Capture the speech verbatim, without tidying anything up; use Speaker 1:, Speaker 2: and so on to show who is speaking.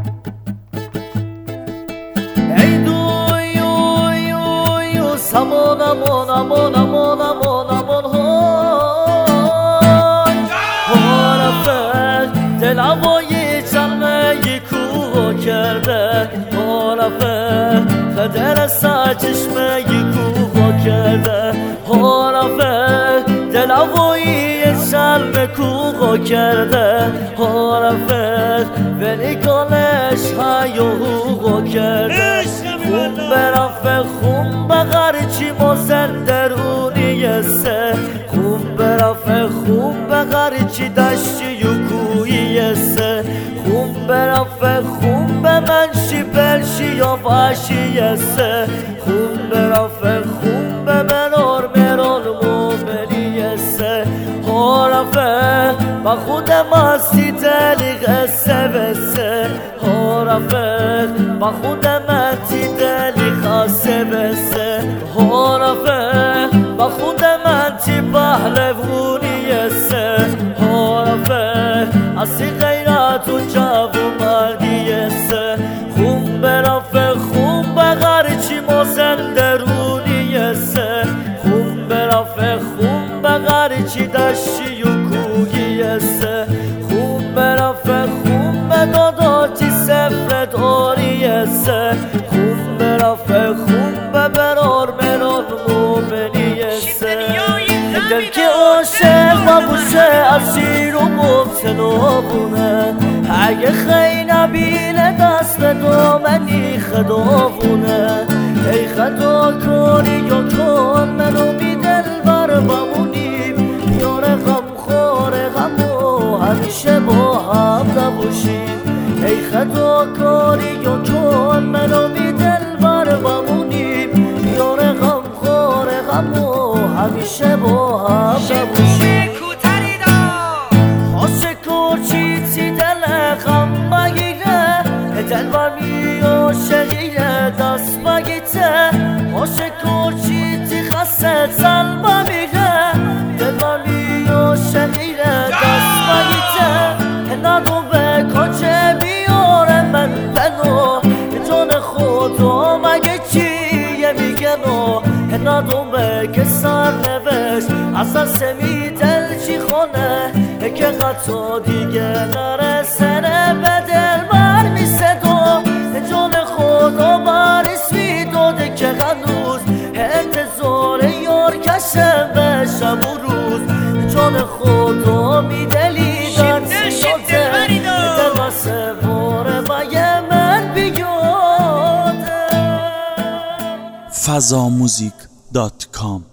Speaker 1: ای دو یو یو یو سمون امون امون امون امون امون های حرفت دل هوای چلمه کوه کرده حرفت خدر سر چشمه کوه کرده حرفت دل هوای چلمه کوه کرده حرفت ولی گالش های حقوق کرده خون برافه خون بغرچی مازن درونی سه خون برافه خون بغرچی دشتی و کویی سه خون برافه خون به منشی بلشی یا وحشی سه خون برافه خون به منار مران مومنی سه حرفه با خودم هستی دلیق سه و سه حرفه با خودم هستی دلیق سه و سه حرفه با خودم هستی پهلوانی سه حرفه اسی غیرت و جو مردی سه خون برافه خون بغرچی مازن درونی سه خون برافه خون بغرچی دشتی و کویی سه خون برافه خون به داداچی سفر داری سه خون برافه خون به برار مران مومنی سه دل که عاشق و بوشه اسیر و مبتلا بونه اگه خی نبینه دست به دامنی خداونه ای خدا کنی یا کن منو بی دل بر بمونیم یار غم خور غم و همیشه با هم نباشیم ای خدا کنی یا کن منو بی دل بر بمونیم یار غم خور غم و همیشه با هم نباشیم عاشق چیزی دل غم بگیره دل بر می عاشقیه دست بگیته عاشق چیزی خسته زل بمیره دل بر می عاشقیه دست بگیته ندو به کاچه بیاره من بنو جان خدا مگه چیه میگنو ندو به که سر نوشت اصلا سمی دل چی خونه که قطعا دیگه نرسنه به دل بر میسدو جان خدا بر اسمی داده که هنوز انتظار یار کشم به شب و روز جان خدا میدلی در سیاده دل واسه باره مگه من بیاده
Speaker 2: فضا موزیک دات کام